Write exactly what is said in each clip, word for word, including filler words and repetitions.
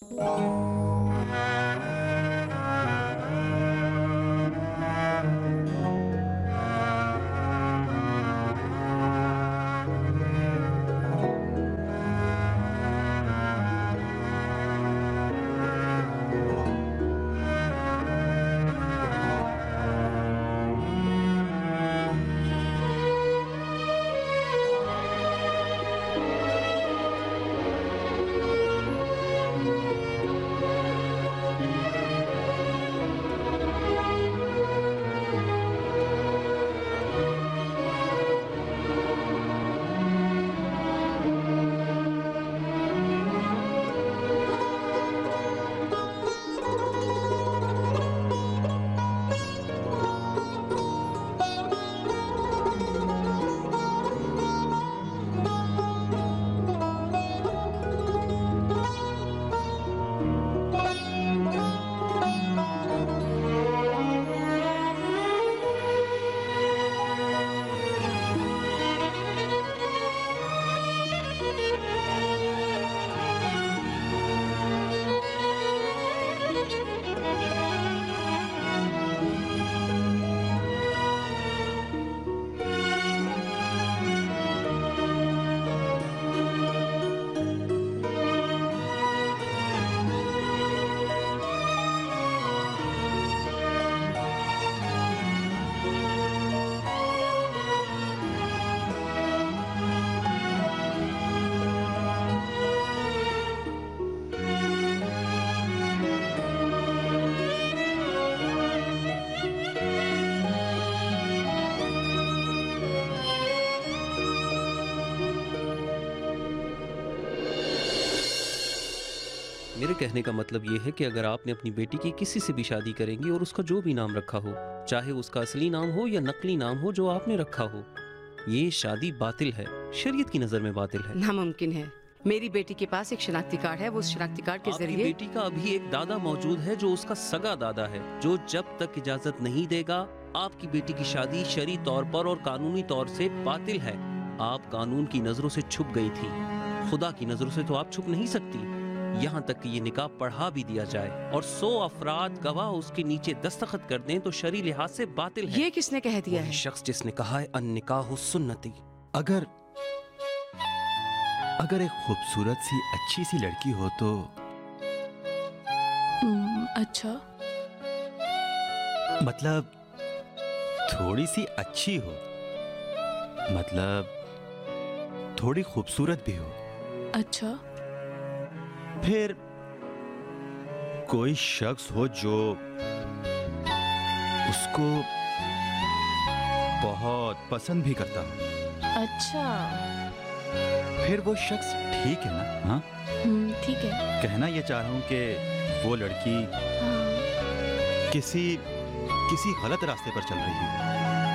मेरे कहने का मतलब ये है कि अगर आपने अपनी बेटी की किसी से भी शादी करेंगी और उसका जो भी नाम रखा हो, चाहे उसका असली नाम हो या नकली नाम हो जो आपने रखा हो, ये शादी बातिल है, शरीयत की नजर में बातिल है। नामुमकिन है। मेरी बेटी के पास एक शनाख्ती कार्ड है, वो उस शनाख्ती कार्ड के आपकी जरिए। बेटी का अभी एक दादा मौजूद है जो उसका सगा दादा है, जो जब तक इजाजत नहीं देगा आपकी बेटी की शादी शरई तौर पर और कानूनी तौर से बातिल है। आप कानून की नजरों से छुप गई थी, खुदा की नजरों से तो आप छुप नहीं सकती। यहाँ तक कि ये निकाह पढ़ा भी दिया जाए और सौ अफराद गवाह उसके नीचे दस्तखत कर दें तो शरई लिहाज से बातिल है। ये किसने कह दिया है? शख्स जिसने कहा है अन निकाह सुन्नती। अगर अगर एक खूबसूरत सी अच्छी सी लड़की हो तो अच्छा, मतलब थोड़ी सी अच्छी हो, मतलब थोड़ी खूबसूरत भी हो। अच्छा, फिर कोई शख्स हो जो उसको बहुत पसंद भी करता हो। अच्छा, फिर वो शख्स ठीक है ना? हाँ ठीक है। कहना ये चाह रहा हूं कि वो लड़की हाँ। किसी किसी गलत रास्ते पर चल रही है।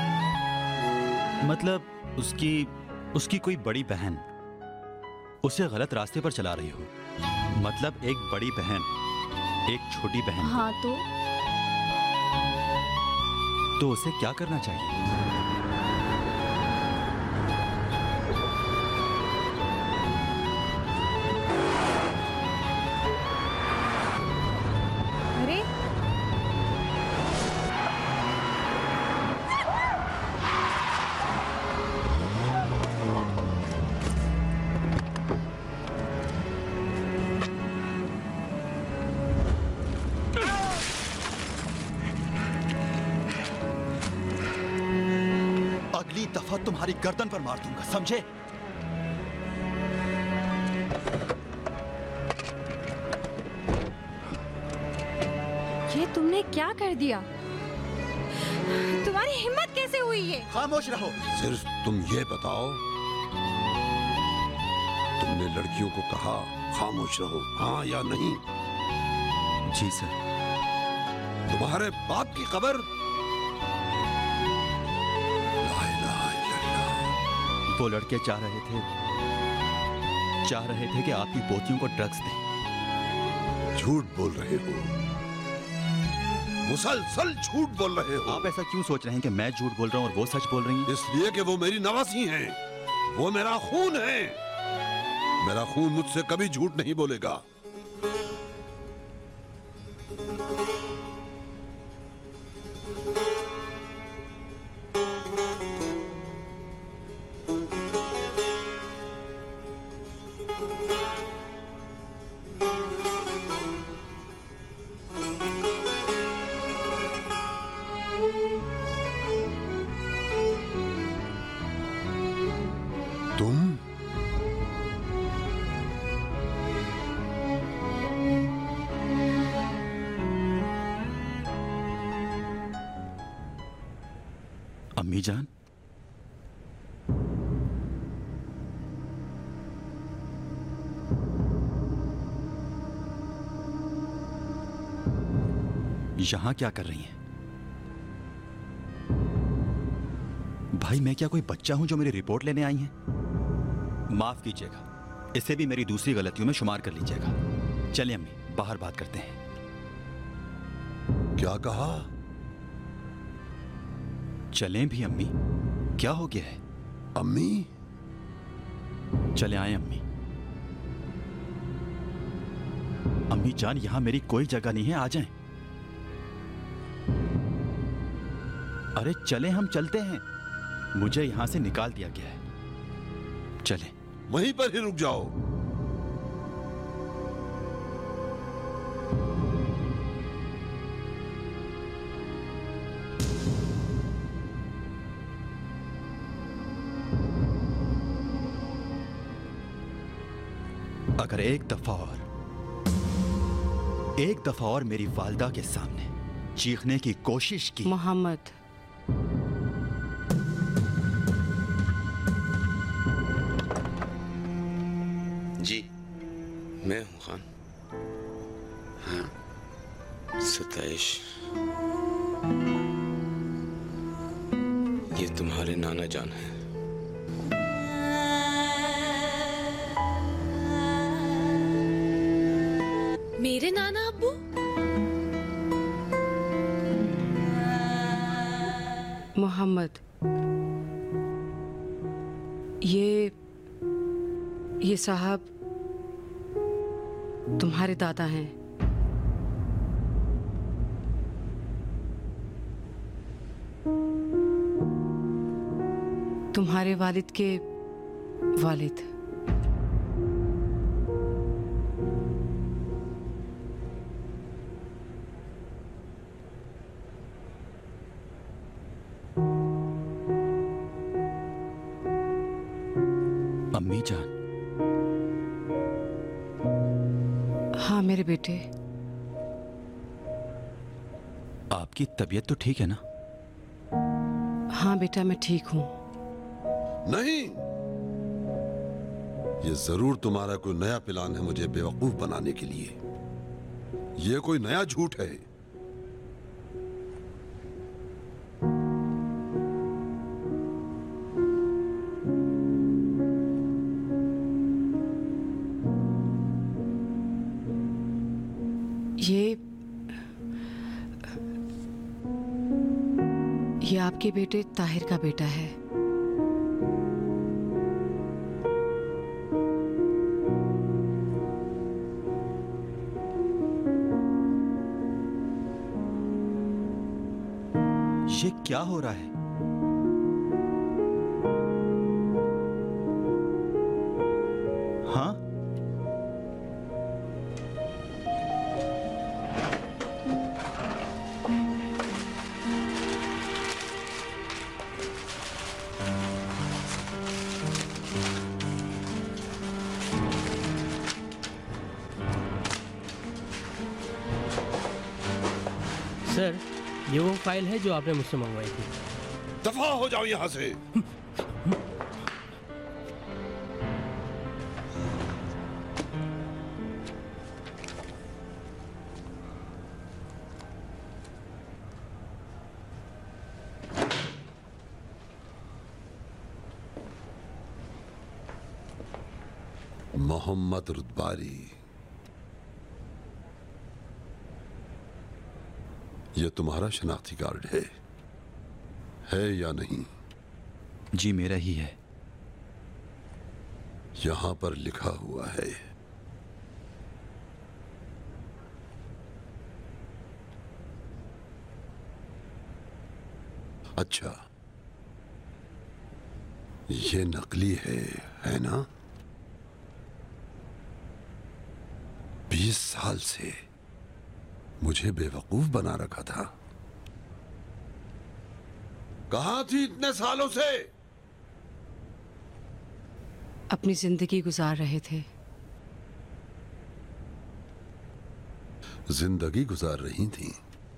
मतलब उसकी उसकी कोई बड़ी बहन उसे गलत रास्ते पर चला रही हो। मतलब एक बड़ी बहन एक छोटी बहन। हाँ, तो तो उसे क्या करना चाहिए? अरे अगली दफा तुम्हारी गर्दन पर मार दूंगा, समझे? ये तुमने क्या कर दिया? तुम्हारी हिम्मत कैसे हुई ये? खामोश रहो। सिर्फ तुम ये बताओ, तुमने लड़कियों को कहा खामोश रहो, हाँ या नहीं? जी सर। तुम्हारे बाप की खबर? वो लड़के चाह रहे थे चाह रहे थे कि आपकी पोतियों को ड्रग्स दें। झूठ बोल रहे हो, मुसलसल झूठ बोल रहे हो। आप ऐसा क्यों सोच रहे हैं कि मैं झूठ बोल रहा हूँ और वो सच बोल रही हैं? इसलिए कि वो मेरी नवासी हैं, वो मेरा खून है। मेरा खून मुझसे कभी झूठ नहीं बोलेगा। तुम अम्मी जान, यहां क्या कर रही हैं? भाई, मैं क्या कोई बच्चा हूं जो मेरी रिपोर्ट लेने आई हैं? माफ कीजिएगा, इसे भी मेरी दूसरी गलतियों में शुमार कर लीजिएगा। चलिए अम्मी, बाहर बात करते हैं। क्या कहा? चलें भी अम्मी, क्या हो गया है? अम्मी? चले आए अम्मी। अम्मी जान, यहां मेरी कोई जगह नहीं है, आ जाएं। अरे चले, हम चलते हैं। मुझे यहां से निकाल दिया गया है। चले। वहीं पर ही रुक जाओ। अगर एक दफा और एक दफा और मेरी वालदा के सामने चीखने की कोशिश की। मोहम्मद, जी, मैं हूं खान। हाँ, सताइश, ये तुम्हारे नाना जान हैं। मेरे नाना अब्बू? मोहम्मद, ये ये साहब तुम्हारे दादा हैं। तुम्हारे वालिद के वालिद। अम्मी जान। हाँ मेरे बेटे। आपकी तबीयत तो ठीक है ना? हाँ बेटा, मैं ठीक हूँ। नहीं, ये जरूर तुम्हारा कोई नया प्लान है मुझे बेवकूफ बनाने के लिए। ये कोई नया झूठ है। ये ये आपके बेटे ताहिर का बेटा है। ये क्या हो रहा है? हाँ? सर, ये वो फाइल है जो आपने मुझसे मंगवाई थी। दफा हो जाओ यहां से। मोहम्मद रुतबारी, ये तुम्हारा शनाख्ती कार्ड है है या नहीं? जी मेरा ही है। यहां पर लिखा हुआ है अच्छा, ये नकली है, है ना? बीस साल से मुझे बेवकूफ बना रखा था। कहां थी इतने सालों से? अपनी जिंदगी गुजार रहे थे। जिंदगी गुजार रही थी?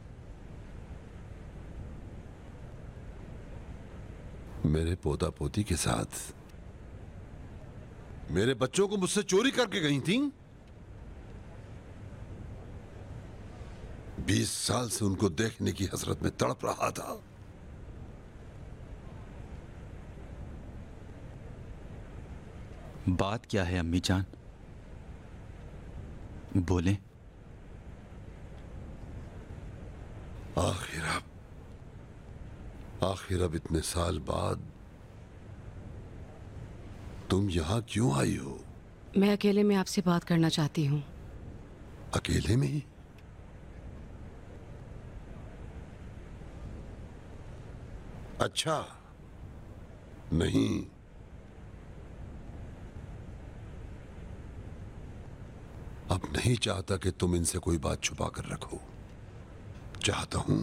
मेरे पोता पोती के साथ? मेरे बच्चों को मुझसे चोरी करके गई थी? बीस साल से उनको देखने की हसरत में तड़प रहा था। बात क्या है अम्मी जान? बोलें। आखिर अब आखिर अब इतने साल बाद तुम यहां क्यों आई हो? मैं अकेले में आपसे बात करना चाहती हूँ। अकेले में? अच्छा, नहीं, अब नहीं चाहता कि तुम इनसे कोई बात छुपा कर रखो। चाहता हूं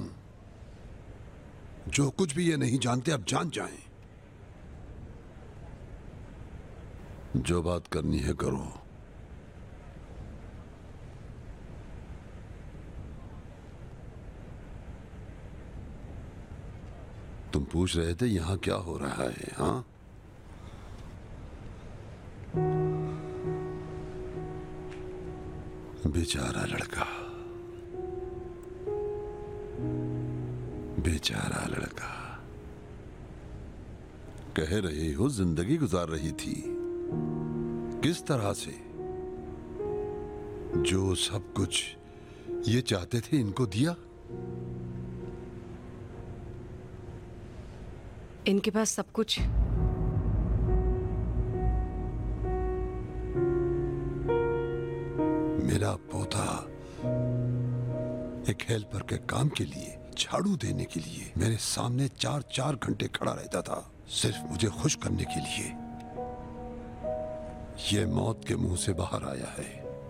जो कुछ भी ये नहीं जानते अब जान जाएं। जो बात करनी है करो। तुम पूछ रहे थे यहां क्या हो रहा है? हाँ, बेचारा लड़का, बेचारा लड़का। कह रही हो जिंदगी गुजार रही थी, किस तरह से? जो सब कुछ ये चाहते थे इनको दिया? इनके पास सब कुछ। मेरा पोता एक हेल्पर के काम के लिए, झाड़ू देने के लिए मेरे सामने चार चार घंटे खड़ा रहता था, सिर्फ मुझे खुश करने के लिए। ये मौत के मुंह से बाहर आया है।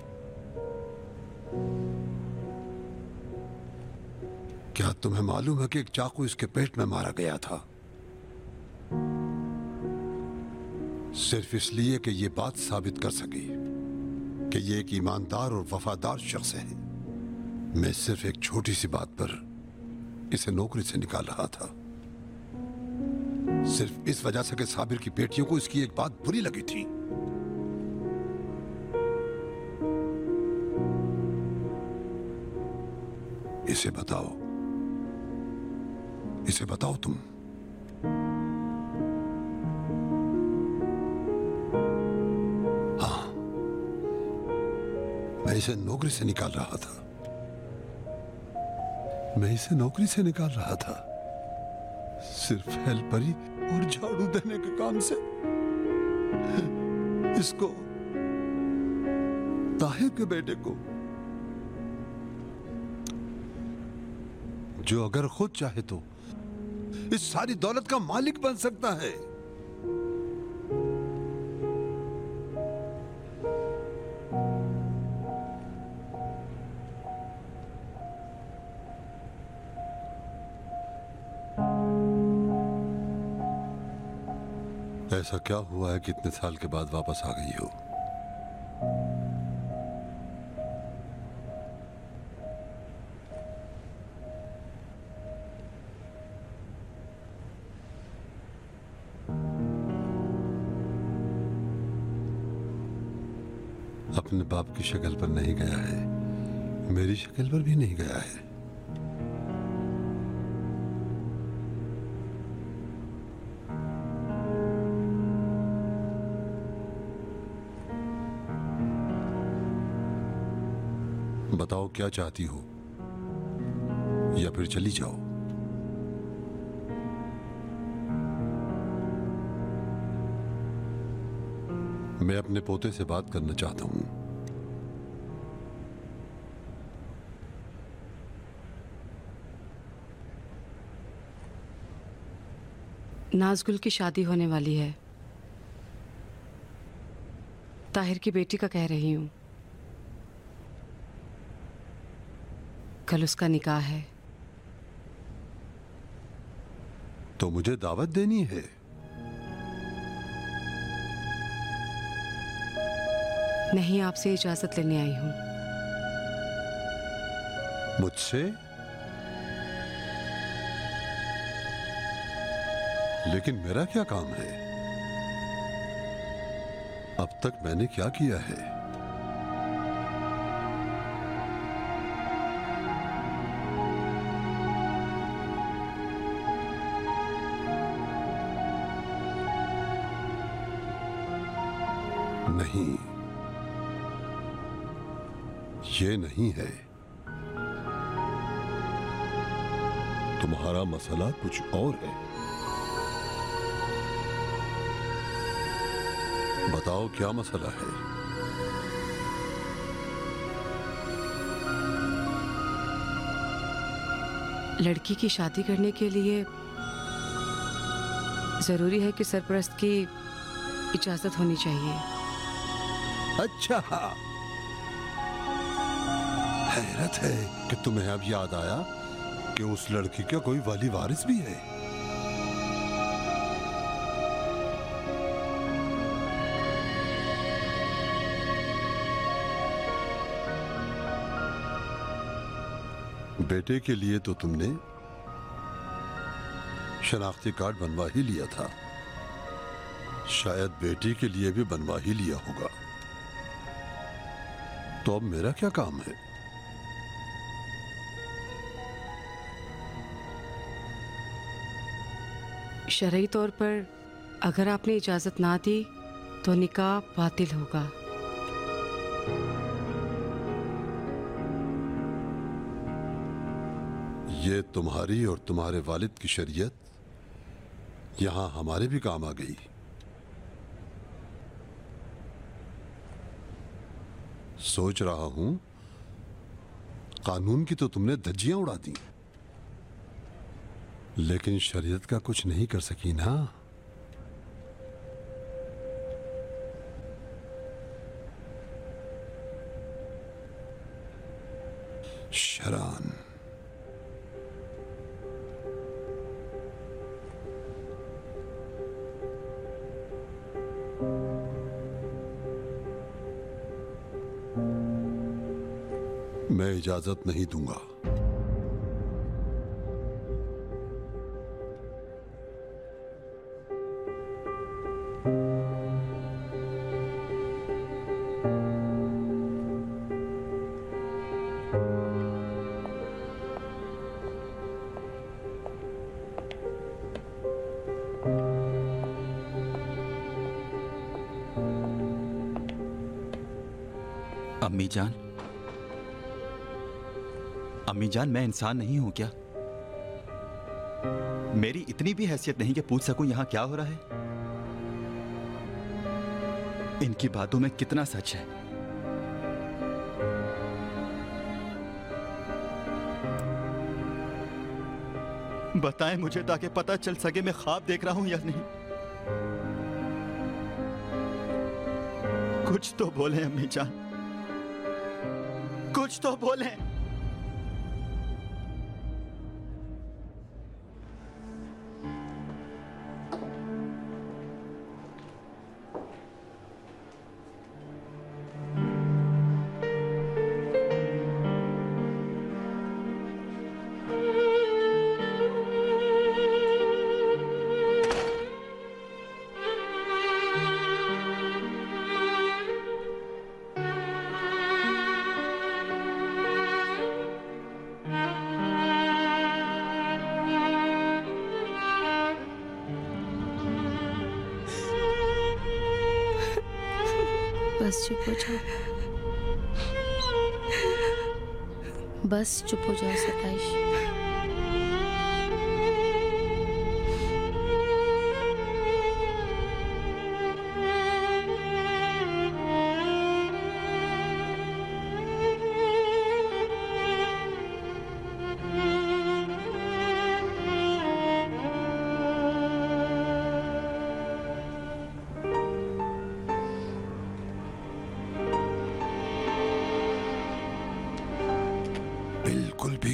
क्या तुम्हें मालूम है कि एक चाकू इसके पेट में मारा गया था? सिर्फ इसलिए कि ये बात साबित कर सके कि ये एक ईमानदार और वफादार शख्स है। मैं सिर्फ एक छोटी सी बात पर इसे नौकरी से निकाल रहा था, सिर्फ इस वजह से कि साबिर की बेटियों को इसकी एक बात बुरी लगी थी। इसे बताओ, इसे बताओ तुम। हाँ, मैं इसे नौकरी से निकाल रहा था। मैं इसे नौकरी से निकाल रहा था सिर्फ हेल्परी और झाड़ू देने के काम से। इसको, ताहिर के बेटे को, जो अगर खुद चाहे तो इस सारी दौलत का मालिक बन सकता है। ऐसा क्या हुआ है कि इतने साल के बाद वापस आ गई हो? अपने बाप की शक्ल पर नहीं गया है, मेरी शक्ल पर भी नहीं गया है। बताओ क्या चाहती हो, या फिर चली जाओ। मैं अपने पोते से बात करना चाहता हूं। नाजगुल की शादी होने वाली है। ताहिर की बेटी का कह रही हूँ। कल उसका निकाह है। तो मुझे दावत देनी है। नहीं, आपसे इजाजत लेने आई हूँ। मुझसे? लेकिन मेरा क्या काम है? अब तक मैंने क्या किया है? नहीं, ये नहीं है। तुम्हारा मसला कुछ और है। बताओ क्या मसला है? लड़की की शादी करने के लिए जरूरी है कि सरपरस्त की इजाजत होनी चाहिए। अच्छा, हैरत है कि तुम्हें अब याद आया कि उस लड़की का कोई वाली वारिस भी है। बेटे के लिए तो तुमने शनाख्ती कार्ड बनवा ही लिया था, शायद बेटी के लिए भी बनवा ही लिया होगा। तो अब मेरा क्या काम है? शरई तौर पर अगर आपने इजाजत ना दी तो निकाह बातिल होगा। ये तुम्हारी और तुम्हारे वालिद की शरीयत यहां हमारे भी काम आ गई। सोच रहा हूं कानून की तो तुमने धज्जियां उड़ा दी, लेकिन शरीयत का कुछ नहीं कर सकी ना। शरान, मैं इजाजत नहीं दूंगा। अम्मी जान, अम्मी जान, मैं इंसान नहीं हूं क्या? मेरी इतनी भी हैसियत नहीं कि पूछ सकूं यहां क्या हो रहा है? इनकी बातों में कितना सच है? बताएं मुझे ताकि पता चल सके मैं ख्वाब देख रहा हूं या नहीं। कुछ तो बोलें अम्मी जान, कुछ तो बोलें। बस चुप हो जाओ, बस चुप हो जाओ सताइश।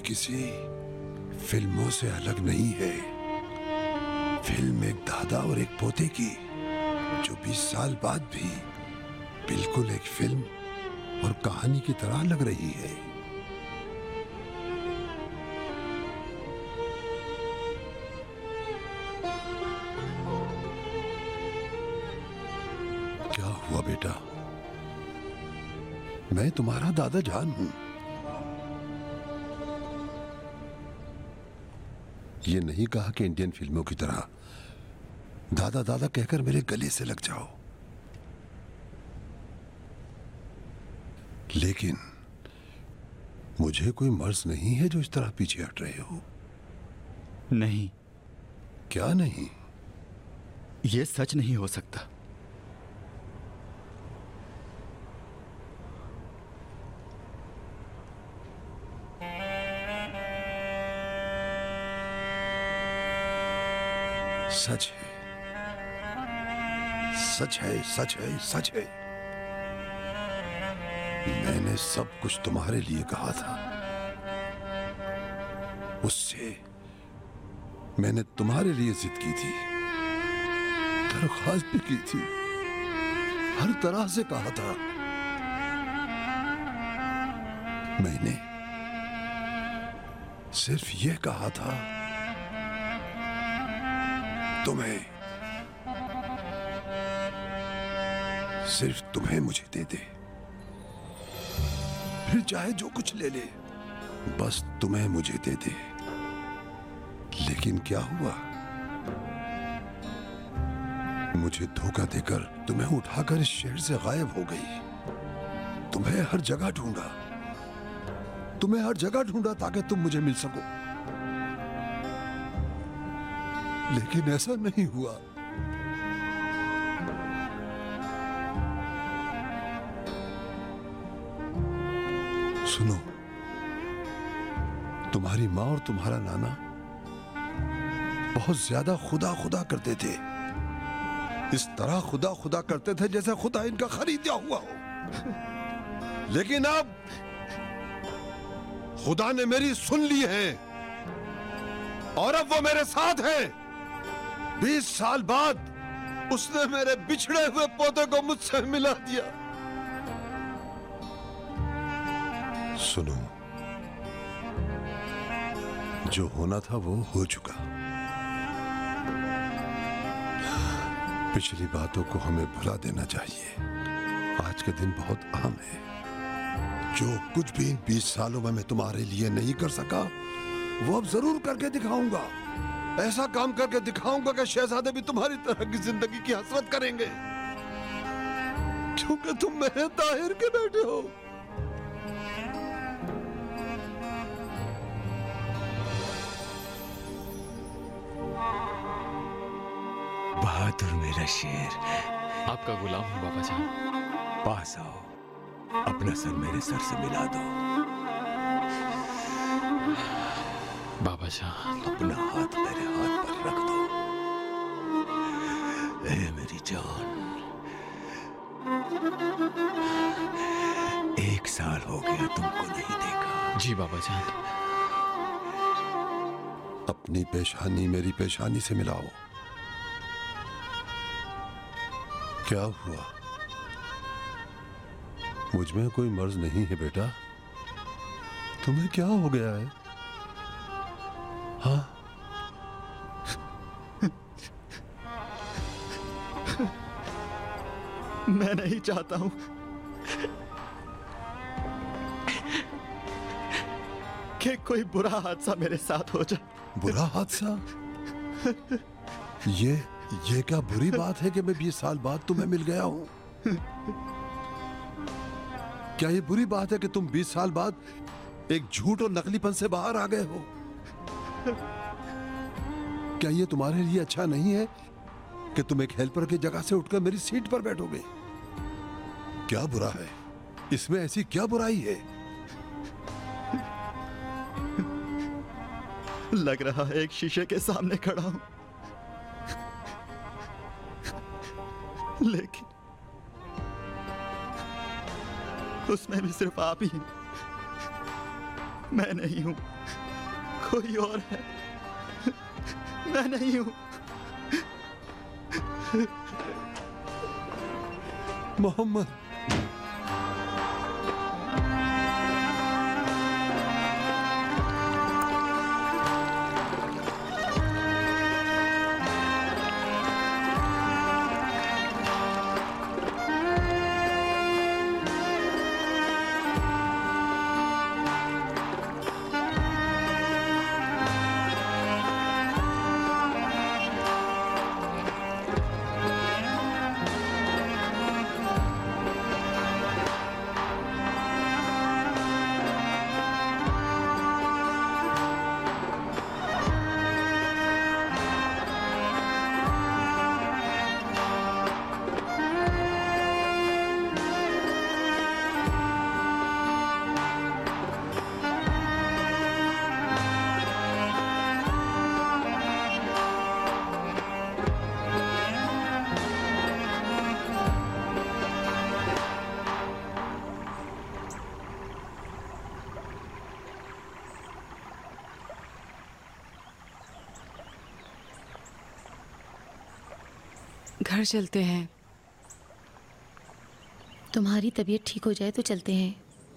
किसी फिल्मों से अलग नहीं है। फिल्म एक दादा और एक पोते की, जो बीस साल बाद भी बिल्कुल एक फिल्म और कहानी की तरह लग रही है। क्या हुआ बेटा? मैं तुम्हारा दादा जान हूं। ये नहीं कहा कि इंडियन फिल्मों की तरह दादा दादा कहकर मेरे गले से लग जाओ, लेकिन मुझे कोई मर्ज नहीं है जो इस तरह पीछे हट रहे हो। नहीं। क्या नहीं? यह सच नहीं हो सकता। सच है, सच है, सच है, सच है। मैंने सब कुछ तुम्हारे लिए कहा था। उससे मैंने तुम्हारे लिए जिद की थी, दरख्वास्त भी की थी, हर तरह से कहा था। मैंने सिर्फ यह कहा था, तुम्हें, सिर्फ तुम्हें मुझे दे दे, फिर चाहे जो कुछ ले ले, बस तुम्हें मुझे दे दे। लेकिन क्या हुआ? मुझे धोखा देकर तुम्हें उठाकर इस शहर से गायब हो गई। तुम्हें हर जगह ढूंढा, तुम्हें हर जगह ढूंढा ताकि तुम मुझे मिल सको, लेकिन ऐसा नहीं हुआ। सुनो, तुम्हारी माँ और तुम्हारा नाना बहुत ज्यादा खुदा खुदा करते थे। इस तरह खुदा खुदा करते थे जैसे खुदा इनका खरीदा हुआ हो। लेकिन अब खुदा ने मेरी सुन ली है और अब वो मेरे साथ है। बीस साल बाद उसने मेरे बिछड़े हुए पौधे को मुझसे मिला दिया। सुनो, जो होना था वो हो चुका। पिछली बातों को हमें भुला देना चाहिए। आज के दिन बहुत अहम है। जो कुछ भी इन बीस सालों में मैं तुम्हारे लिए नहीं कर सका, वो अब जरूर करके दिखाऊंगा। ऐसा काम करके दिखाऊंगा कि शहजादे भी तुम्हारी तरह की जिंदगी की हसरत करेंगे, क्योंकि तुम मेरे ताहिर के बेटे हो। बहादुर मेरा शेर, आपका गुलाम हूँ बाबा जान। पास आओ, अपना सर मेरे सर से मिला दो। बाबा जान, अपना हाथ मेरे हाथ पर रख दो। ए मेरी जान, एक साल हो गया तुमको नहीं देखा। जी बाबा जान। अपनी पेशानी मेरी पेशानी से मिलाओ। क्या हुआ? मुझ में कोई मर्ज नहीं है बेटा। तुम्हें क्या हो गया है? हाँ? मैं नहीं चाहता हूं कि कोई बुरा हादसा मेरे साथ हो जाए। बुरा हादसा? ये ये क्या बुरी बात है कि मैं बीस साल बाद तुम्हें मिल गया हूं? क्या ये बुरी बात है कि तुम बीस साल बाद एक झूठ और नकलीपन से बाहर आ गए हो? क्या ये तुम्हारे लिए अच्छा नहीं है कि तुम एक हेल्पर की जगह से उठकर मेरी सीट पर बैठोगे? क्या बुरा है इसमें? ऐसी क्या बुराई है? लग रहा है एक शीशे के सामने खड़ा हूं, लेकिन उसमें भी सिर्फ आप ही हैं, मैं नहीं हूं। कोई और है, मैं नहीं हूं। मोहम्मद, घर चलते हैं। तुम्हारी तबीयत ठीक हो जाए तो चलते हैं।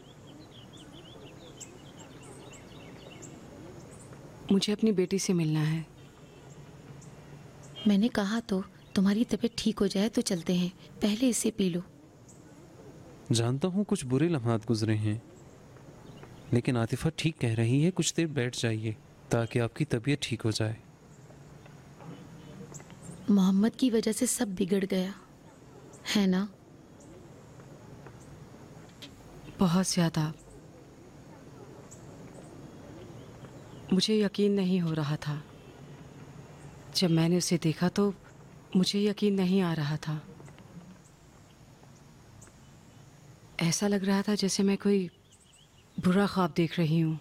मुझे अपनी बेटी से मिलना है। मैंने कहा तो तुम्हारी तबीयत ठीक हो जाए तो चलते हैं, पहले इसे पी लो। जानता हूँ कुछ बुरे लम्हात गुजरे हैं, लेकिन आतिफा ठीक कह रही है, कुछ देर बैठ जाइए ताकि आपकी तबीयत ठीक हो जाए। मोहम्मद की वजह से सब बिगड़ गया है ना? बहुत ज़्यादा। मुझे यकीन नहीं हो रहा था। जब मैंने उसे देखा तो मुझे यकीन नहीं आ रहा था। ऐसा लग रहा था जैसे मैं कोई बुरा ख्वाब देख रही हूँ।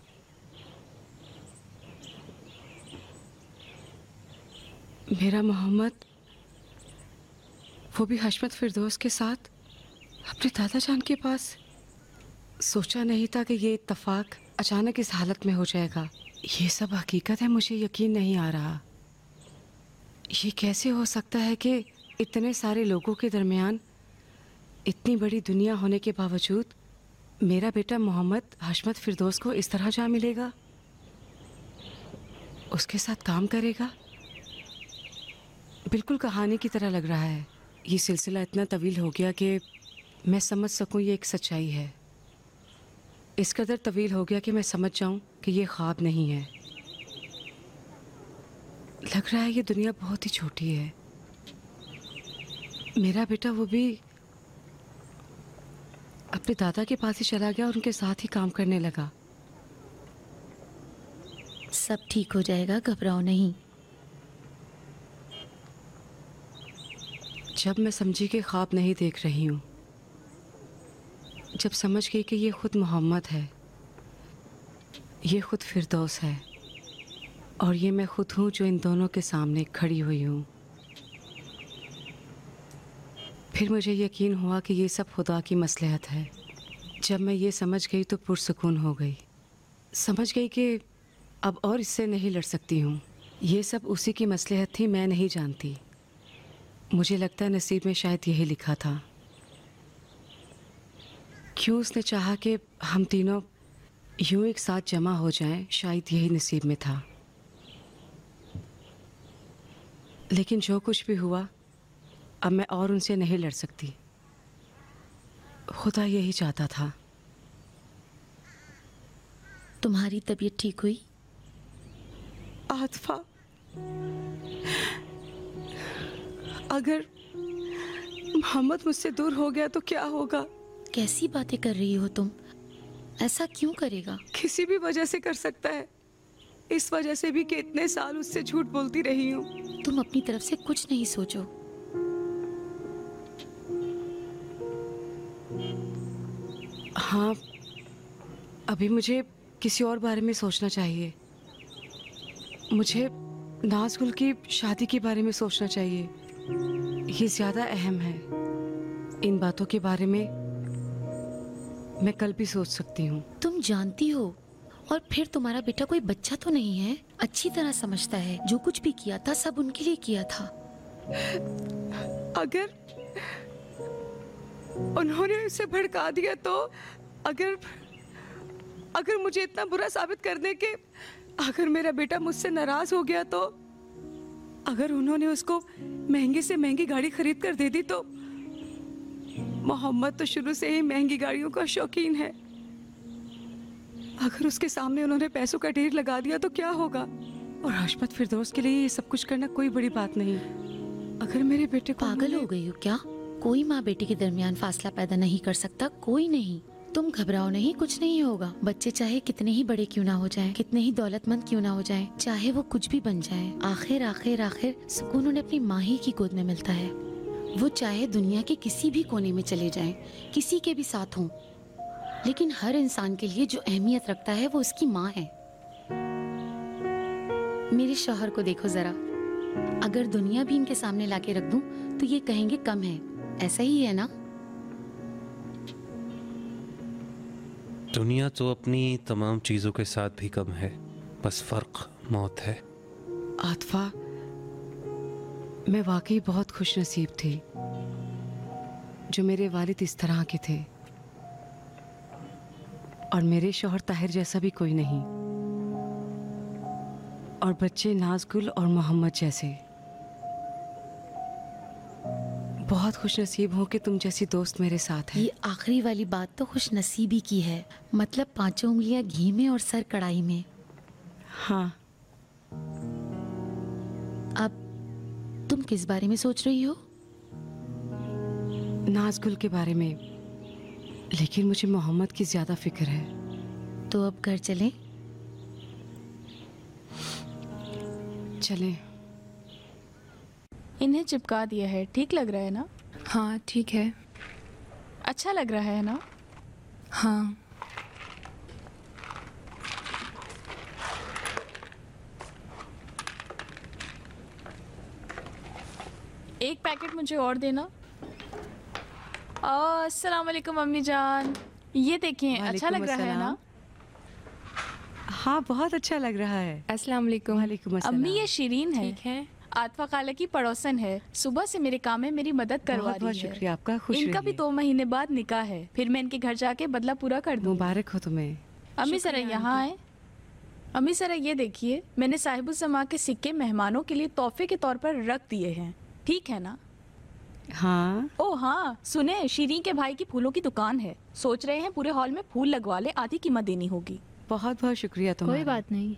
मेरा मोहम्मद, वो भी हशमत फिरदौस के साथ अपने दादा जान के पास। सोचा नहीं था कि ये इत्तफाक अचानक इस हालत में हो जाएगा। ये सब हकीकत है, मुझे यकीन नहीं आ रहा। ये कैसे हो सकता है कि इतने सारे लोगों के दरमियान, इतनी बड़ी दुनिया होने के बावजूद मेरा बेटा मोहम्मद हशमत फिरदौस को इस तरह जा मिलेगा, उसके साथ काम करेगा। बिल्कुल कहानी की तरह लग रहा है। ये सिलसिला इतना तवील हो गया कि मैं समझ सकूं ये एक सच्चाई है। इस कदर तवील हो गया कि मैं समझ जाऊं कि ये ख्वाब नहीं है। लग रहा है ये दुनिया बहुत ही छोटी है। मेरा बेटा वो भी अपने दादा के पास ही चला गया और उनके साथ ही काम करने लगा। सब ठीक हो जाएगा, घबराओ नहीं। जब मैं समझी कि ख्वाब नहीं देख रही हूँ, जब समझ गई कि ये खुद मोहम्मद है, ये खुद फिरदौस है, और ये मैं खुद हूँ जो इन दोनों के सामने खड़ी हुई हूँ, फिर मुझे यकीन हुआ कि ये सब खुदा की मसलहत है। जब मैं ये समझ गई तो पुरसुकून हो गई। समझ गई कि अब और इससे नहीं लड़ सकती हूँ। ये सब उसी की मसलहत थी, मैं नहीं जानती। मुझे लगता है नसीब में शायद यही लिखा था। क्यों उसने चाहा कि हम तीनों यूं एक साथ जमा हो जाएं, शायद यही नसीब में था। लेकिन जो कुछ भी हुआ, अब मैं और उनसे नहीं लड़ सकती। खुदा यही चाहता था। तुम्हारी तबीयत ठीक हुई? आतिफा, अगर मोहम्मद मुझसे दूर हो गया तो क्या होगा? कैसी बातें कर रही हो तुम? ऐसा क्यों करेगा? किसी भी वजह से कर सकता है। इस वजह से भी कि इतने साल उससे झूठ बोलती रही हूँ। तुम अपनी तरफ से कुछ नहीं सोचो। हाँ, अभी मुझे किसी और बारे में सोचना चाहिए। मुझे नाज़गुल की शादी के बारे में सोचना चाहिए। ये ज़्यादा अहम है। इन बातों के बारे में मैं कल भी सोच सकती हूँ। तुम जानती हो और फिर तुम्हारा बेटा कोई बच्चा तो नहीं है, अच्छी तरह समझता है जो कुछ भी किया था सब उनके लिए किया था। अगर उन्होंने उसे भड़का दिया तो अगर अगर मुझे इतना बुरा साबित कर दे कि अगर मेरा बेटा मुझसे नाराज हो गया तो अगर उन्होंने उसको महंगी से महंगी गाड़ी खरीद कर दे दी तो मोहम्मद तो शुरू से ही महंगी गाड़ियों का शौकीन है। अगर उसके सामने उन्होंने पैसों का ढेर लगा दिया तो क्या होगा? और हाशमत फिरदौस के लिए ये सब कुछ करना कोई बड़ी बात नहीं। अगर मेरे बेटे को पागल हो गई हो क्या? कोई माँ बेटे के दरमियान फासला पैदा नहीं कर सकता, कोई नहीं। तुम घबराओ नहीं, कुछ नहीं होगा। बच्चे चाहे कितने ही बड़े क्यों ना हो जाएं, कितने ही दौलतमंद क्यों ना हो जाएं, चाहे वो कुछ भी बन जाएं, आखिर आखिर आखिर सुकून उन्हें अपनी माँ ही की गोद में मिलता है। वो चाहे दुनिया के किसी भी कोने में चले जाएं, किसी के भी साथ हों, लेकिन हर इंसान के लिए जो अहमियत रखता है वो उसकी माँ है। मेरे शौहर को देखो जरा, अगर दुनिया भी इनके सामने लाके रख दूं तो ये कहेंगे कम है। ऐसा ही है ना? दुनिया तो अपनी तमाम चीजों के साथ भी कम है, बस फर्क मौत है। आतफा, मैं वाकई बहुत खुश नसीब थी जो मेरे वालिद इस तरह के थे और मेरे शौहर ताहिर जैसा भी कोई नहीं, और बच्चे नाज़गुल और मोहम्मद जैसे। बहुत खुश नसीब हूँ कि तुम जैसी दोस्त मेरे साथ है। ये आखिरी वाली बात तो खुश नसीबी की है, मतलब पांचों उंगलियां घी में और सर कढ़ाई में। हाँ। अब तुम किस बारे में सोच रही हो? नाज़गुल के बारे में, लेकिन मुझे मोहम्मद की ज्यादा फिक्र है। तो अब घर चलें? चलें। इन्हें चिपका दिया है, ठीक लग रहा है ना? हाँ ठीक है। अच्छा लग रहा है ना? हाँ। एक पैकेट मुझे और देना। अस्सलाम वालेकुम अम्मी जान, ये देखिए अच्छा लग रहा है ना? हाँ बहुत अच्छा लग रहा है। अस्सलाम वालेकुम। वालेकुम अस्सलाम। अम्मी ये शिरीन है, ठीक है। आतफा खाला की पड़ोसन है, सुबह से मेरे काम में मेरी मदद करवा बहुत रही बहुत है। शुक्रिया आपका, खुश इनका भी रहिए। दो महीने बाद निकाह है, फिर मैं इनके घर जाके बदला पूरा कर दूँ। मुबारक हो तुम्हें। अम्मी जरा यहाँ आए। अम्मी जरा ये देखिए, मैंने साहिबुज़्ज़मा के सिक्के मेहमानों के लिए तोहफे के तौर पर रख दिए हैं, ठीक है ना? हाँ। ओ हाँ, सुने, शीरीन के भाई की फूलों की दुकान है, सोच रहे हैं पूरे हॉल में फूल लगवा ले, आधी कीमत देनी होगी। बहुत बहुत शुक्रिया तुम्हारा। कोई बात नहीं।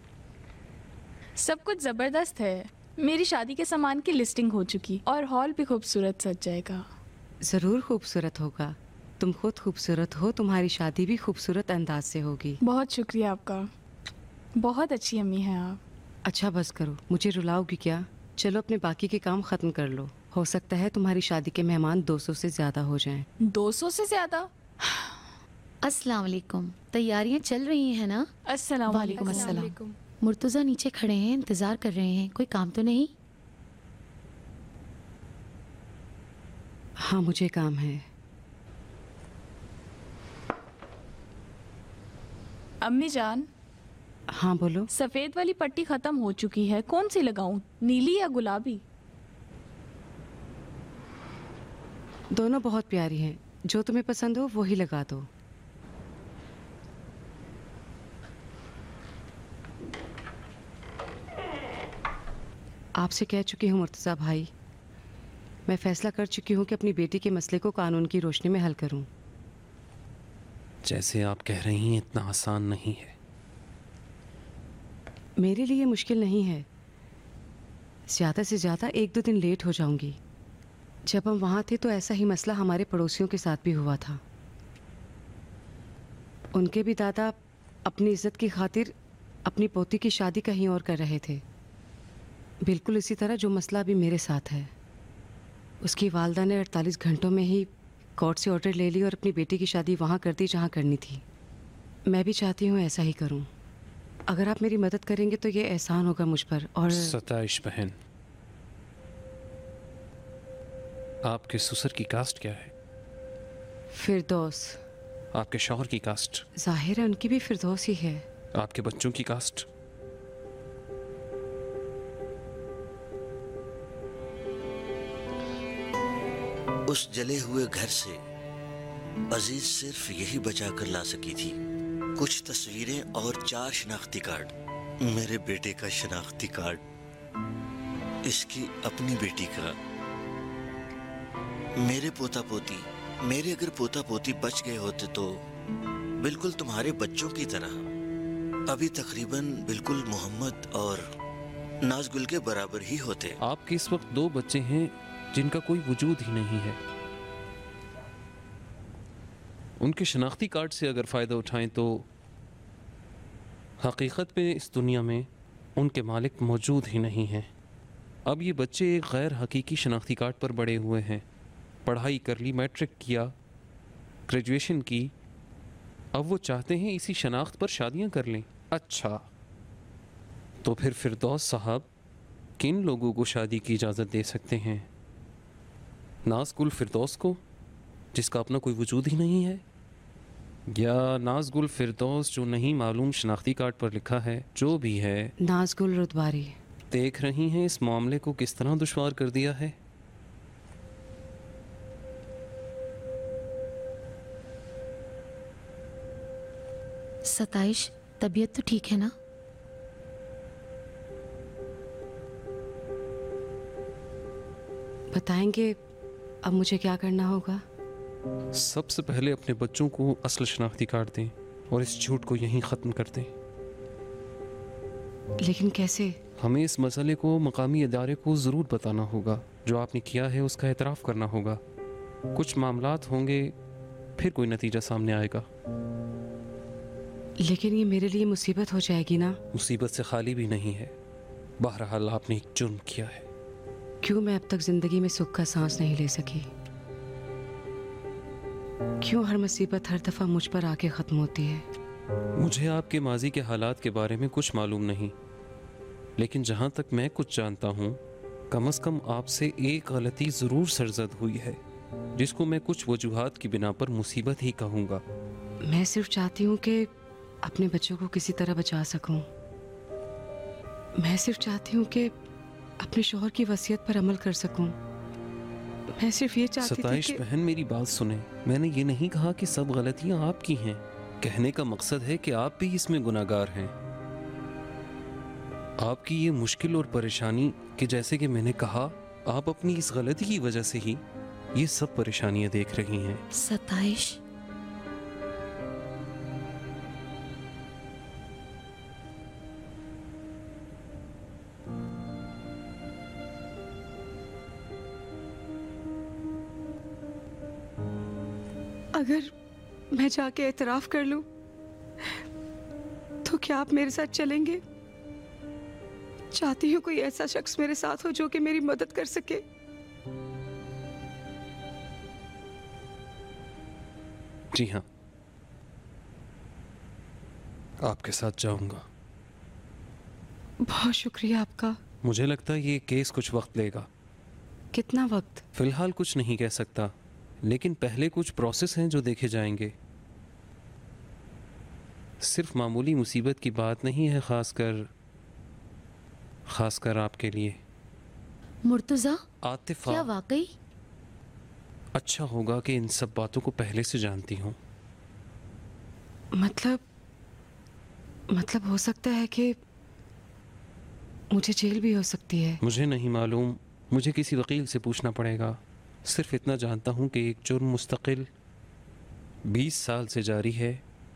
सब कुछ जबरदस्त है, मेरी शादी के सामान की लिस्टिंग हो चुकी और हॉल भी खूबसूरत सज जाएगा। जरूर खूबसूरत होगा, तुम खुद खूबसूरत हो, तुम्हारी शादी भी खूबसूरत अंदाज से होगी। बहुत शुक्रिया आपका, बहुत अच्छी अम्मी हैं आप। अच्छा बस करो, मुझे रुलाओगी क्या? चलो अपने बाकी के काम खत्म कर लो, हो सकता है तुम्हारी शादी के मेहमान दो सौ से ज्यादा हो जाएं। दो सौ से ज्यादा? अस्सलाम वालेकुम। तैयारियां चल रही हैं ना? अस्सलाम वालेकुम अस्सलाम। मुर्तज़ा नीचे खड़े हैं, इंतजार कर रहे हैं, कोई काम तो नहीं? हाँ मुझे काम है। अम्मी जान। हाँ बोलो। सफेद वाली पट्टी खत्म हो चुकी है, कौन सी लगाऊं, नीली या गुलाबी? दोनों बहुत प्यारी हैं, जो तुम्हें पसंद हो वो ही लगा दो। आपसे कह चुकी हूँ मुर्तज़ा भाई, मैं फैसला कर चुकी हूँ कि अपनी बेटी के मसले को कानून की रोशनी में हल करूँ। जैसे आप कह रही हैं इतना आसान नहीं है। मेरे लिए मुश्किल नहीं है, ज़्यादा से ज़्यादा एक दो दिन लेट हो जाऊंगी। जब हम वहाँ थे तो ऐसा ही मसला हमारे पड़ोसियों के साथ भी हुआ था। उनके भी दादा अपनी इज्जत की खातिर अपनी पोती की शादी कहीं और कर रहे थे, बिल्कुल इसी तरह जो मसला अभी मेरे साथ है। उसकी वालदा ने अड़तालीस घंटों में ही कोर्ट से ऑर्डर ले ली और अपनी बेटी की शादी वहाँ कर दी जहाँ करनी थी। मैं भी चाहती हूँ ऐसा ही करूँ। अगर आप मेरी मदद करेंगे तो ये एहसान होगा मुझ पर। और सताइश बहन, आपके ससुर की कास्ट क्या है? फिरदौस। आपके शौहर की कास्ट? जाहिर है उनकी भी फिरदौस ही है। आपके बच्चों की कास्ट? उस जले हुए घर से अजीज सिर्फ यही बचा कर ला सकी थी, कुछ तस्वीरें और चार शनाख्ती कार्ड। मेरे बेटे का शनाख्ती कार्ड, इसकी अपनी बेटी का, मेरे पोता पोती। मेरे अगर पोता पोती बच गए होते तो बिल्कुल तुम्हारे बच्चों की तरह अभी तकरीबन बिल्कुल मोहम्मद और नाजगुल के बराबर ही होते। आपके इस वक्त दो बच्चे हैं जिनका कोई वजूद ही नहीं है। उनके शनाख्ती कार्ड से अगर फ़ायदा उठाएं तो हकीकत में इस दुनिया में उनके मालिक मौजूद ही नहीं हैं। अब ये बच्चे एक गैर हकीकी शनाख्ती कार्ड पर बड़े हुए हैं। पढ़ाई कर ली, मैट्रिक किया, ग्रेजुएशन की, अब वो चाहते हैं इसी शनाख्त पर शादियां कर लें। अच्छा, तो फिर फिरदौस साहब किन लोगों को शादी की इजाज़त दे सकते हैं? नाज़गुल फिरदौस को, जिसका अपना कोई वजूद ही नहीं है, या नाज़गुल फिरदौस जो नहीं मालूम शनाख्ती कार्ड पर लिखा है? जो भी है, नाज़गुल रुतबारी। देख रही हैं इस मामले को किस तरह दुश्वार कर दिया है। सताइश, तबीयत तो ठीक है ना? बताएंगे अब मुझे क्या करना होगा? सबसे पहले अपने बच्चों को असल शनाख्ती कार्ड दें और इस झूठ को यहीं ख़त्म कर दें। लेकिन कैसे? हमें इस मसले को मकामी इदारे को ज़रूर बताना होगा। जो आपने किया है उसका एतराफ़ करना होगा। कुछ मामलात होंगे, फिर कोई नतीजा सामने आएगा। लेकिन ये मेरे लिए मुसीबत हो जाएगी ना? मुसीबत से खाली भी नहीं है। बहरहाल आपने एक जुर्म किया है। क्यों मैं अब तक जिंदगी में सुख का सांस नहीं ले सकी? क्यों हर मुसीबत हर दफा मुझ पर आके खत्म होती है? मुझे आपके माजी के हालात के बारे में कुछ मालूम नहीं, लेकिन जहाँ तक मैं कुछ जानता हूँ, कम अज कम आपसे एक गलती ज़रूर सरजद हुई है, जिसको मैं कुछ वजूहात की बिना पर मुसीबत ही कहूँगा। मैं सिर्फ चाहती हूँ कि अपने बच्चों को किसी तरह बचा सकूं। मैं सिर्फ चाहती हूँ कि अपने शौहर की वसीयत पर अमल कर सकूं। मैं सिर्फ ये चाहती थी सताइश कि... बहन, मेरी बात सुने। मैंने ये नहीं कहा कि सब गलतियां आपकी हैं। कहने का मकसद है कि आप भी इसमें गुनाहगार हैं। आपकी ये मुश्किल और परेशानी कि जैसे कि मैंने कहा, आप अपनी इस गलती की वजह से ही ये सब परेशानियां देख रही हैं। सताइश, अगर मैं जाके एतराफ कर लूं तो क्या आप मेरे साथ चलेंगे? चाहती हूँ कोई ऐसा शख्स मेरे साथ हो जो कि मेरी मदद कर सके। जी हाँ, आपके साथ जाऊंगा। बहुत शुक्रिया आपका। मुझे लगता है ये केस कुछ वक्त लेगा। कितना वक्त? फिलहाल कुछ नहीं कह सकता, लेकिन पहले कुछ प्रोसेस हैं जो देखे जाएंगे। सिर्फ मामूली मुसीबत की बात नहीं है, खासकर खासकर आपके लिए। मुर्तजा, आतिफा, क्या वाकई? अच्छा होगा कि इन सब बातों को पहले से जानती हूँ। मतलब मतलब हो सकता है कि मुझे जेल भी हो सकती है। मुझे नहीं मालूम, मुझे किसी वकील से पूछना पड़ेगा। सिर्फ इतना जानता हूँ कि एक जुर्म मुस्तकिल बीस साल से जारी है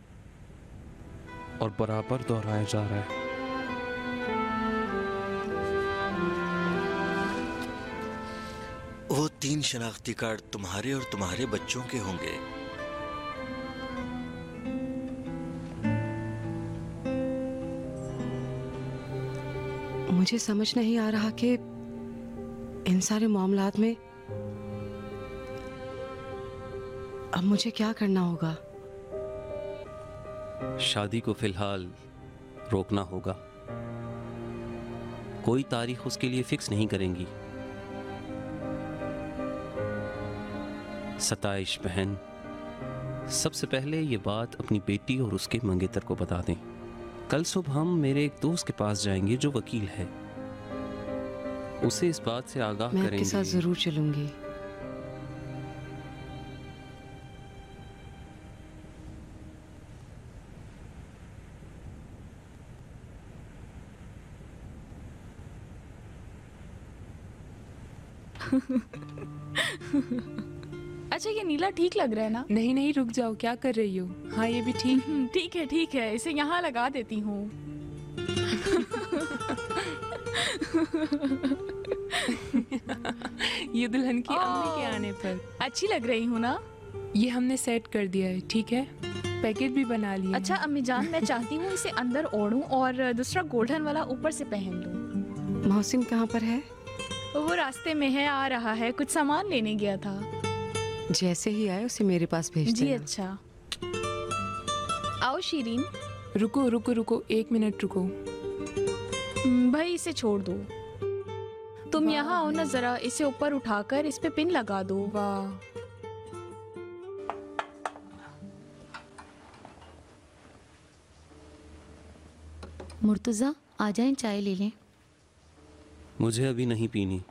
और बराबर दोहराया जा रहा है। वो तीन शनाख्ती कार्ड तुम्हारे और तुम्हारे बच्चों के होंगे। मुझे समझ नहीं आ रहा कि इन सारे मामलात में अब मुझे क्या करना होगा। शादी को फिलहाल रोकना होगा। कोई तारीख उसके लिए फिक्स नहीं करेंगी। सताइश बहन, सबसे पहले ये बात अपनी बेटी और उसके मंगेतर को बता दें कल सुबह हम मेरे एक दोस्त के पास जाएंगे जो वकील है। उसे इस बात से आगाह मैं करेंगे। आपके साथ जरूर चलूंगी। अच्छा ये नीला ठीक लग रहा है ना? नहीं नहीं रुक जाओ, क्या कर रही हो? हाँ ये भी ठीक। ठीक है ठीक है, इसे यहाँ लगा देती हूँ। ये दुल्हन की अम्मी के आने पर। अच्छी लग रही हूँ ना? ये हमने सेट कर दिया है, ठीक है? पैकेट भी बना लिया। अच्छा अम्मी जान, मैं चाहती हूँ इसे अंदर ओढ़ूं और दूसरा गोल्डन वाला ऊपर से पहन लूं। मोहसिन कहाँ पर है? वो रास्ते में है, आ रहा है, कुछ सामान लेने गया था। जैसे ही आए उसे मेरे पास भेज जी देना। अच्छा। आओ शीरीन। रुको रुको रुको, एक मिनट रुको। भाई इसे छोड़ दो। तुम यहाँ आओ ना जरा, इसे ऊपर उठाकर इस पे पिन लगा दो। वाह। मुर्तजा आ जाएं, चाय ले लें। मुझे अभी नहीं पीनी।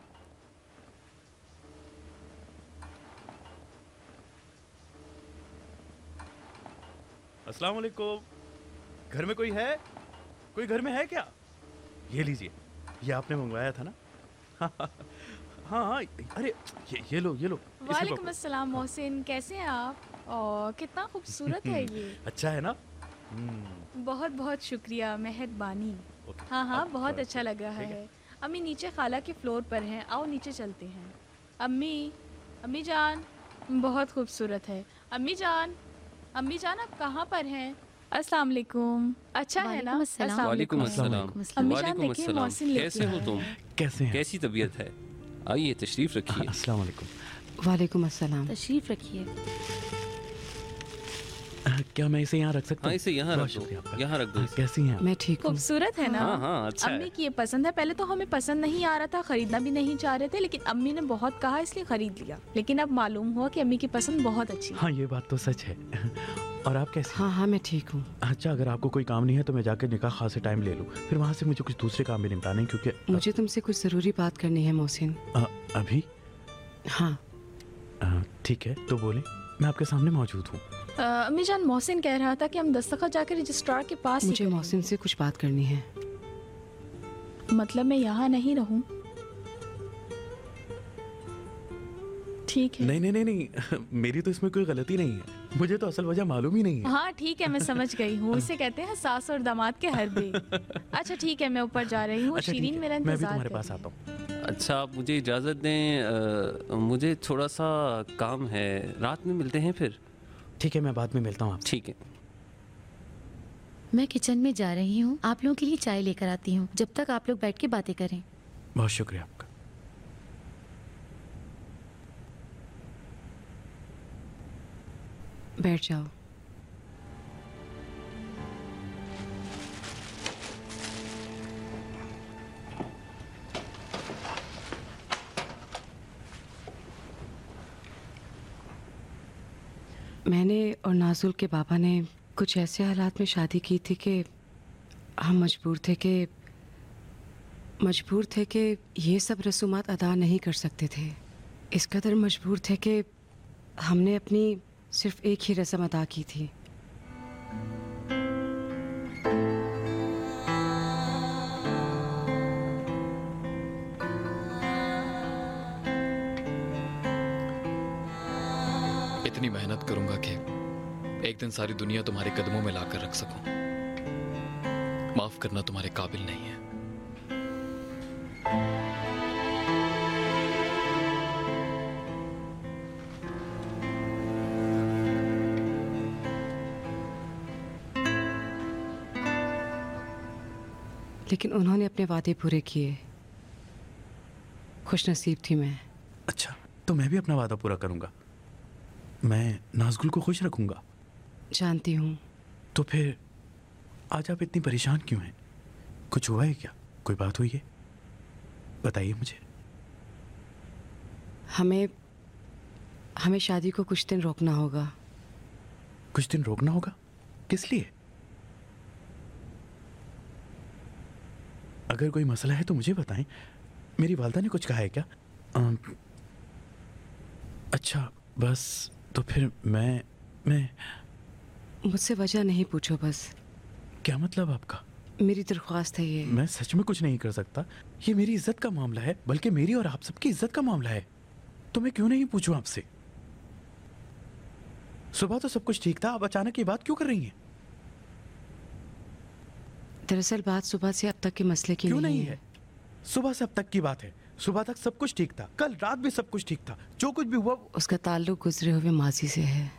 अस्सलाम वालेकुम। घर में कोई है? कोई घर में है क्या? ये लीजिए, ये आपने मंगवाया था ना? हाँ हाँ, अरे ये ये लो ये लो। वालेकुम अस्सलाम मोहसिन, कैसे हैं आप? ओ कितना खूबसूरत है ये। अच्छा है ना? बहुत बहुत शुक्रिया, मेहरबानी। हाँ हाँ बहुत अच्छा लग रहा है। अम्मी नीचे खाला के फ्लोर पर हैं, आओ नीचे चलते हैं। अम्मी अम्मी जान, बहुत खूबसूरत है। अम्मी जान अम्मी जान आप कहाँ पर हैं? अस्सलाम वालेकुम। अच्छा है ना? अस्सलाम वालेकुम अस्सलाम। अम्मी जान वालेकुम देखिए अस्सलाम। मोहसिन लेके कैसे हो आया तुम? है। कैसे हैं? कैसी तबीयत है? आइए तशरीफ रखिए। अस्सलाम वालेकुम। वालेकुम अस्सलाम। तशरीफ रखिए। क्या मैं इसे यहाँ रख सकता हूँ? हाँ इसे यहाँ रख दो, यहाँ रख दो। कैसी हैं आप? मैं ठीक हूँ। खूबसूरत है ना? हाँ हाँ अच्छा है। अम्मी की ये पसंद है। पहले तो हमें पसंद नहीं आ रहा था, खरीदना भी नहीं चाह रहे थे, लेकिन अम्मी ने बहुत कहा इसलिए खरीद लिया। लेकिन अब मालूम हुआ कि अम्मी की पसंद बहुत अच्छी है। हाँ ये बात तो सच है। और आप कैसे? हाँ हाँ मैं ठीक हूँ। अच्छा अगर आपको कोई काम नहीं है तो मैं जाकर निकाह खास से टाइम ले लूँ, फिर वहाँ से मुझे कुछ दूसरे काम भी निपटाने, क्योंकि मुझे तुमसे कुछ जरूरी बात करनी है मोहसिन। आ, अभी? हाँ ठीक है तो बोले, मैं आपके सामने मौजूद हूँ। अम्मी जान मोहसिन कह रहा था कि हम दस्तखत जाकर रजिस्ट्रार के पास ही मुझे करेंगे। मोहसिन से कुछ बात करनी है। मतलब मैं यहाँ नहीं रहूँ? ठीक है। नहीं नहीं नहीं नहीं मेरी तो इसमें कोई गलती नहीं है, मुझे तो असल वजह मालूम ही नहीं है। हाँ ठीक है मैं समझ गई हूँ, इसे कहते हैं सास और दामाद के हरबे। अच्छा ठीक है मैं ऊपर जा रही हूँ। अच्छा, ठीक शीरीन है, मेरा मैं भी इंतजार तुम्हारे कर पास रही आता हूँ। अच्छा आप मुझे इजाज़त दें, अ, मुझे थोड़ा सा काम है, रात में मिलते हैं फिर। ठीक है मैं बाद में मिलता हूँ आपसे। ठीक है। मैं किचन में जा रही हूँ, आप लोगों के लिए चाय लेकर आती हूँ, जब तक आप लोग बैठ के बातें करें। बहुत शुक्रिया आपका। बैठ जाओ। मैंने और नाजुल के बाबा ने कुछ ऐसे हालात में शादी की थी कि हम मजबूर थे कि मजबूर थे कि ये सब रसूमात अदा नहीं कर सकते थे। इस कदर मजबूर थे कि हमने अपनी सिर्फ एक ही रस्म अदा की थी। इतनी मेहनत करूंगा कि एक दिन सारी दुनिया तुम्हारे कदमों में लाकर रख सकूं। माफ करना तुम्हारे काबिल नहीं है। लेकिन उन्होंने अपने वादे पूरे किए। खुश नसीब थी मैं। अच्छा तो मैं भी अपना वादा पूरा करूंगा, मैं नाज़गुल को खुश रखूंगा। जानती हूँ। तो फिर आज आप इतनी परेशान क्यों हैं? कुछ हुआ है क्या? कोई बात हुई है? बताइए मुझे। हमें हमें शादी को कुछ दिन रोकना होगा। कुछ दिन रोकना होगा? किस लिए? अगर कोई मसला है तो मुझे बताएं। मेरी वालदा ने कुछ कहा है क्या? आ, अच्छा बस तो फिर मैं मैं मुझसे वजह नहीं पूछो बस। क्या मतलब आपका? मेरी दरख्वास्त है ये। मैं सच में कुछ नहीं कर सकता। ये मेरी इज्जत का मामला है, बल्कि मेरी और आप सबकी इज्जत का मामला है। तो मैं क्यों नहीं पूछूं आपसे? सुबह तो सब कुछ ठीक था, आप अचानक ये बात क्यों कर रही हैं? दरअसल बात सुबह से अब तक के मसले की क्यों नहीं, नहीं है? सुबह से अब तक की बात है। सुबह तक सब कुछ ठीक था, कल रात भी सब कुछ ठीक था। जो कुछ भी हुआ उसका ताल्लुक गुजरे हुए माजी से है।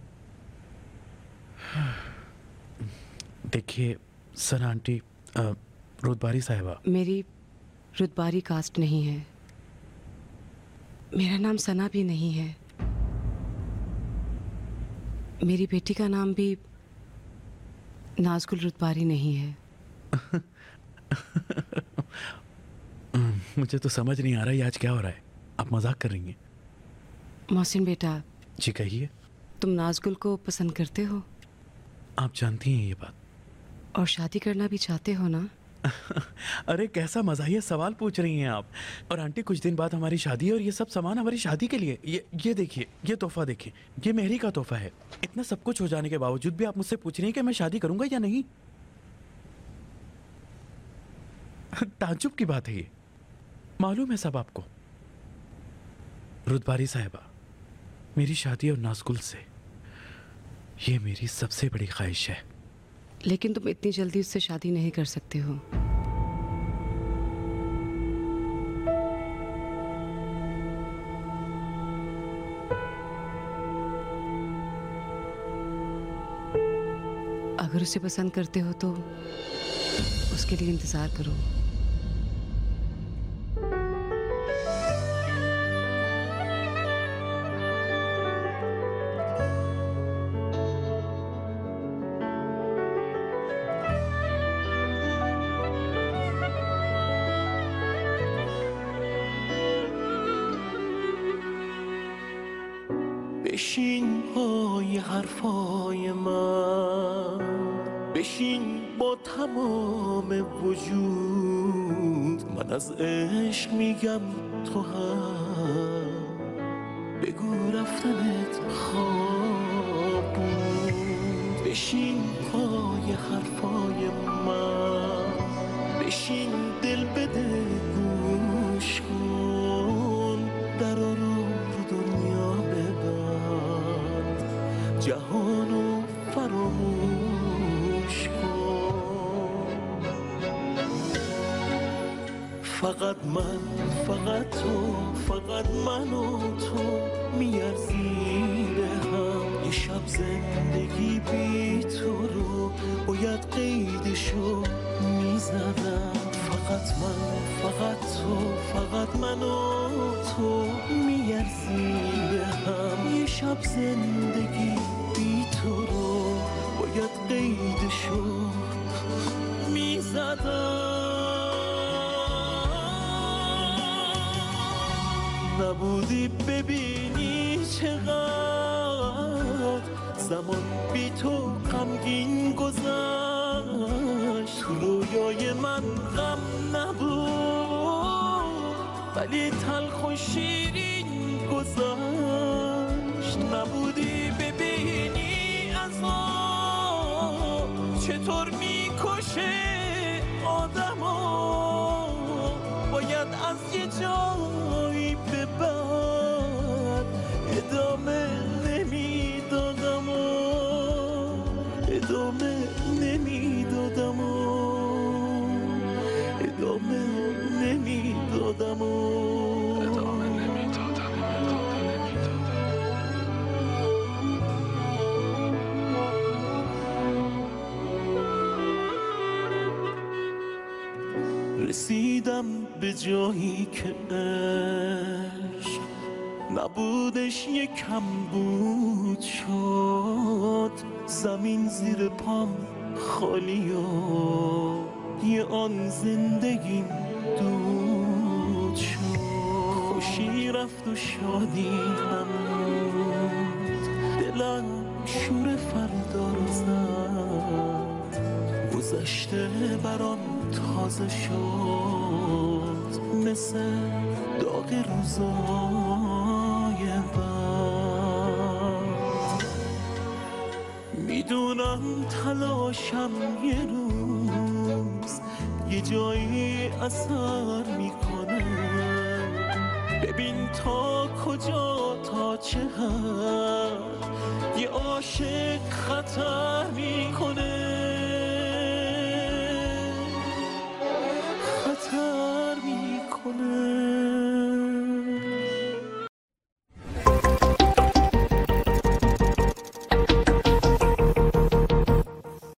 देखिए सना आंटी, रुतबारी साहिबा, मेरी रुतबारी कास्ट नहीं है। मेरा नाम सना भी नहीं है। मेरी बेटी का नाम भी नाज़गुल रुतबारी नहीं है। मुझे तो समझ नहीं आ रहा ये आज क्या हो रहा है। आप मजाक कर रही हैं? मोहसिन बेटा। जी कहिए। तुम नाज़गुल को पसंद करते हो? आप जानती हैं ये बात? और शादी करना भी चाहते हो ना? अरे कैसा मज़ाहिया सवाल पूछ रही हैं आप। और आंटी कुछ दिन बाद हमारी शादी है और ये सब सामान हमारी शादी के लिए। ये ये देखिए, ये तोहफा देखिए, ये मेहरी का तोहफा है। इतना सब कुछ हो जाने के बावजूद भी आप मुझसे पूछ रही हैं कि मैं शादी करूंगा या नहीं। ताज्जुब की बात है ये। मालूम है सब आपको। रुतबारी साहिबा, मेरी शादी और नाज़गुल से ये मेरी सबसे बड़ी ख्वाहिश है। लेकिन तुम इतनी जल्दी उससे शादी नहीं कर सकते हो। अगर उसे पसंद करते हो तो उसके लिए इंतजार करो। بشین پای حرفای من، بشین با تمام وجود. من از عشق میگم تو هم بگو رفتنت خواب بود. بشین پای حرفای من، بشین دل بده گوش کن. درا رو دنیا ببند، جهانو فراموش کن. فقط من، فقط تو، فقط من و تو میارزیم به هم. یه شب زندگی بی تو رو باید قیدشو میزدم. فقط من، فقط تو، فقط من و تو میارزیم به هم. یه شب زندگی بی تو رو باید قیدشو میزدم. نبودی ببینی چقدر زمان بی تو غمگین گذشت. تو رویای من غم نبود ولی تلخ و شیرین گذشت. نبودی ببینی عذاب چطور میکشه آدمو. باید از یه جایی به بعد ادامه نمیدادم و ادامه نمیدادم و ادامه نمیدادم و ادامه نمیدادم. رسیدم به جایی که عشق نبودش یکم بود شد. زمین زیر پام خالی و یه آن زندگیم دود شد. خوشی رفت و شادی نمود، دلم شور فردا رو زد. و گذشته برام تازه شد مثل داغ روزای بعد. میدونم تلاشم یه روز یه جایی اثر میکنه. ببین تا کجا تا چه حد یه عاشق خطر میکنه.